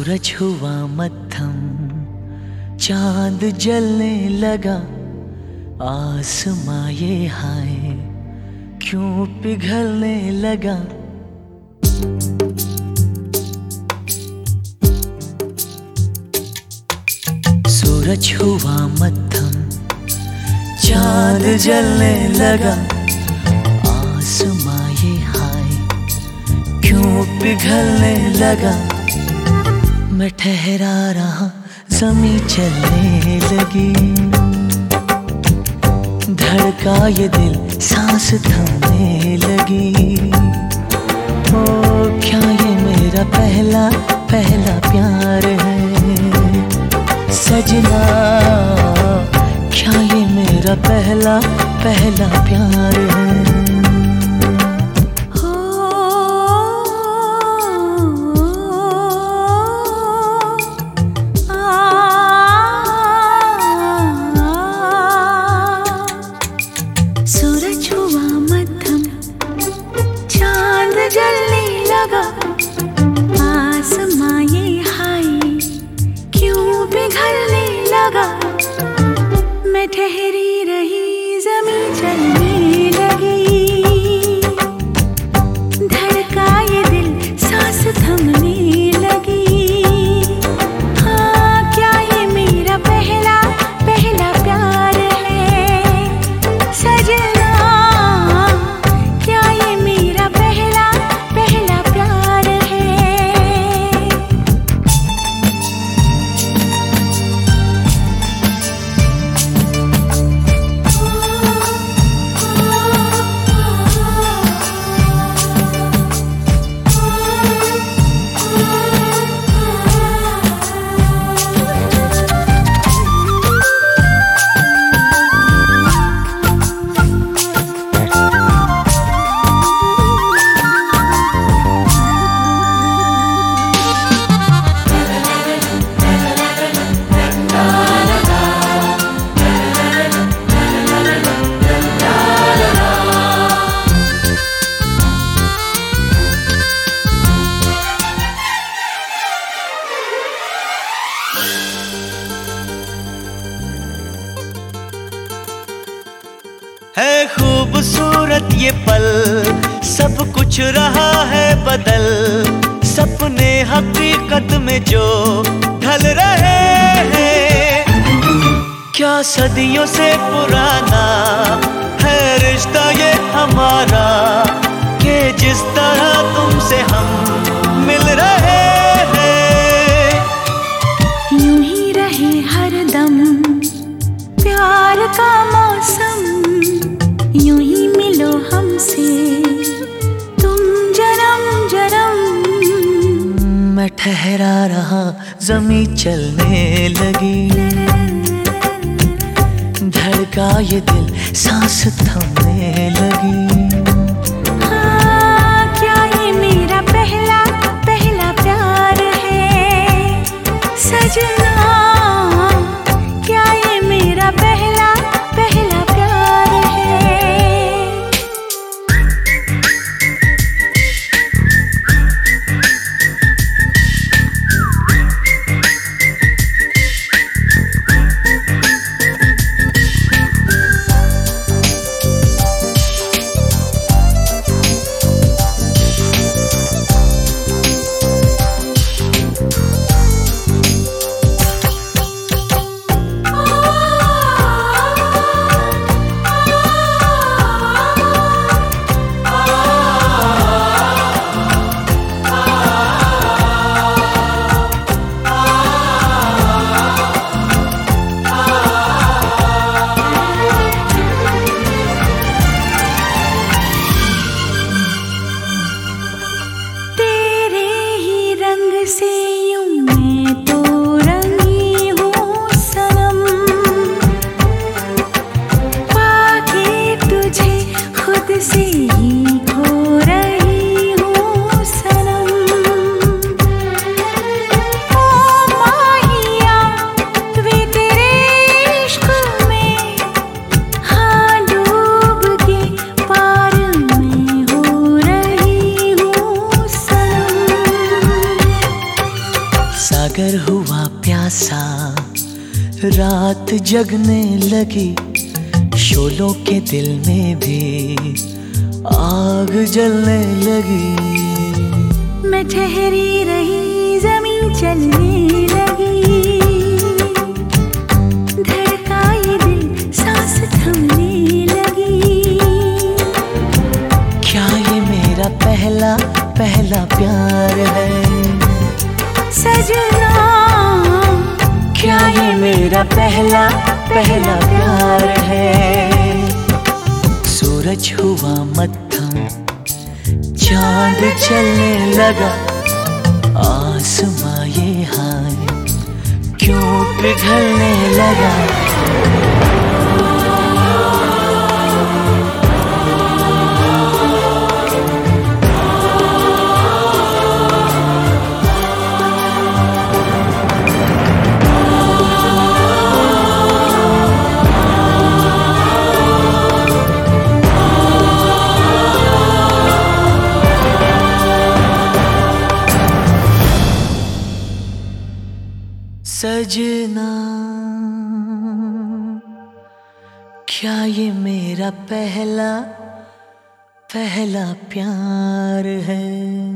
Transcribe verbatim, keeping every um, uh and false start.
सूरज हुआ मद्धम, चांद जलने लगा, आसमां ये हाय क्यों पिघलने लगा। सूरज हुआ मद्धम, चांद जलने लगा, आसमां ये हाय क्यों पिघलने लगा। मैं ठहरा रहा, ज़मीं चलने लगी, धड़का ये दिल, सांस थमने लगी। ओ क्या ये मेरा पहला पहला प्यार है सजना, क्या ये मेरा पहला पहला प्यार है। जलने लगा, आसमां ये हाय क्यों पिघलने लगा। मैं ठहरी रही, ज़मीं चलने लगी, धड़का ये दिल, सांस थमने लगी। हाँ क्या ये मेरा पहला पहला प्यार है सजना, है खूबसूरत ये पल, सब कुछ रहा है बदल, सपने हकीकत में जो ढल रहे हैं। क्या सदियों से पुराना है रिश्ता ये हमारा, कि जिस तरह तुमसे हम मिल रहे हैं। यूं ही रहे हरदम प्यार का मौसम, यूं ही मिलो हमसे तुम जन्म जन्म। मैं ठहरा रहा, ज़मीं चलने लगी, धड़का ये दिल, सांस थमने लगी। हाँ क्या ये मेरा पहला पहला प्यार है सजना, क्या ये मेरा पहला पहला प्यार है। से यूं मैं तो रंगी हूँ सनम, पाके तुझे खुद से ही खो रही हूँ सनम। ओ माहिया वे तेरे इश्क में, हाँ डूब के पार में हो रही हूँ सनम। रात जगने लगी, शोलों के दिल में भी आग जलने लगी। मैं ठहरी रही, जमीन चलने लगी, धड़का ये दिल, सांस थमने लगी। क्या ये मेरा पहला पहला प्यार है सजना? क्या ये मेरा पहला पहला प्यार है? सूरज हुआ मत्थम, चांद चलने लगा, आसमां ये हाय क्यों पिघलने लगा? सजना, क्या ये मेरा पहला पहला प्यार है?